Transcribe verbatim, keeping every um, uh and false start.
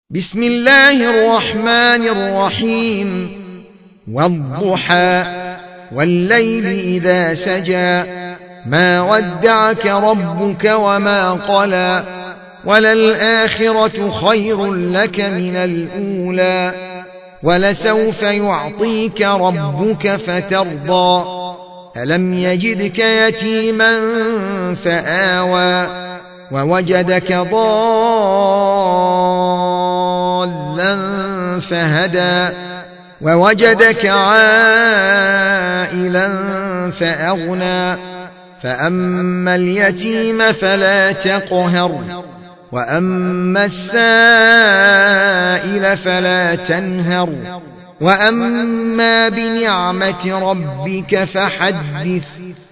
بسم الله الرحمن الرحيم والضحى والليل إذا سجى ما ودعك ربك وما قلى وللآخرة خير لك من الأولى ولسوف يعطيك ربك فترضى ألم يجدك يتيما فآوى ووجدك ضالا فهدى ووجدك عائلا فأغنى فأما اليتيم فلا تقهر وأما السائل فلا تنهر وأما بنعمة ربك فحدث